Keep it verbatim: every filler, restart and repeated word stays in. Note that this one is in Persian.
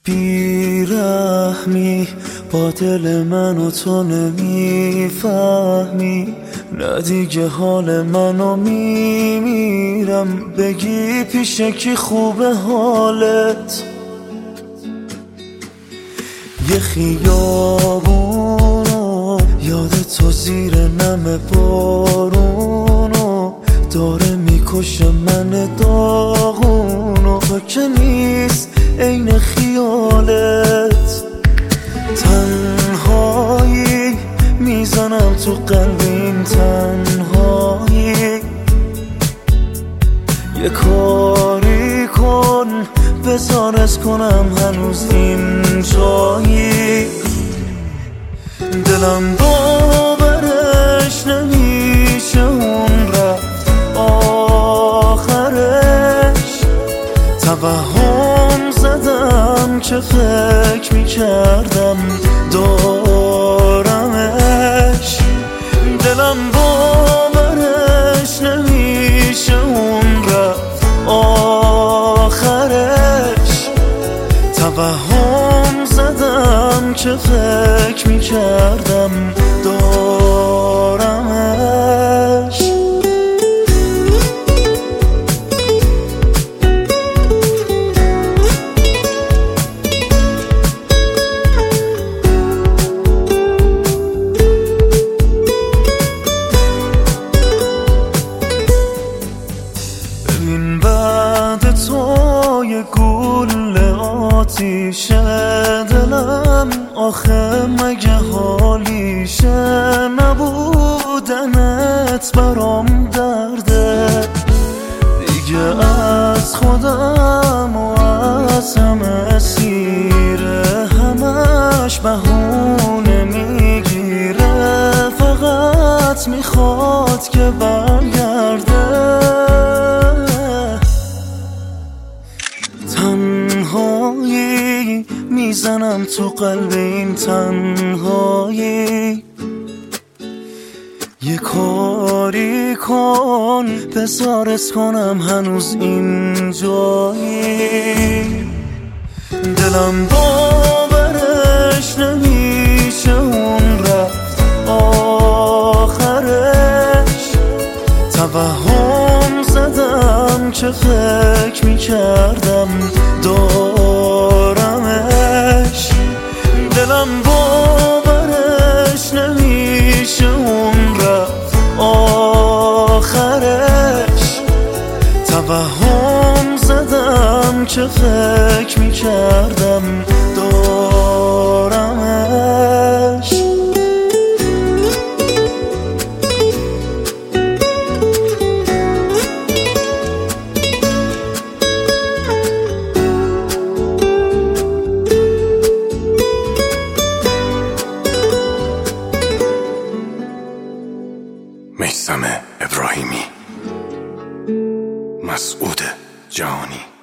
بیرحمی با دل منو تو نمیفهمی، نه دیگه حال منو میمیرم. بگی پیشه کی خوبه حالت، یه خیابونو یاد تو زیر نم بارونو داره میکشه من داغونو. تو که نیست عین خیالت، تنهایی میزنم تو قلب این تنهایی. یه کاری کن بذار از کنم هنوز این جایی. دلم باورش نمیشه اون رفت آخرش. توهم زدم که فکر میکردم دارمش. دلم باورش نمیشه اون رفت آخرش. توهم زدم که فکر میکردم دارمش. ببین بعد تو یه گوله آتیشه دلم، آخه مگه حالیشه نبودنت برام درده. دیگه از خودم و از همه سیره، همش بهونه میگیره، فقط میخواد که برگرده. تنهایی میزنم تو قلب این تنهایی. یه کاری کن بذار از کنم هنوز این جایی. دلم باورش نمیشه اون رفت آخرش. توهم زدم که فکر میکردم دارمش. دلم باورش نمیشه اون رفت آخرش. توهم زدم که فکر میکردم دارمش. میثم ابراهیمی، مسعود جهانی.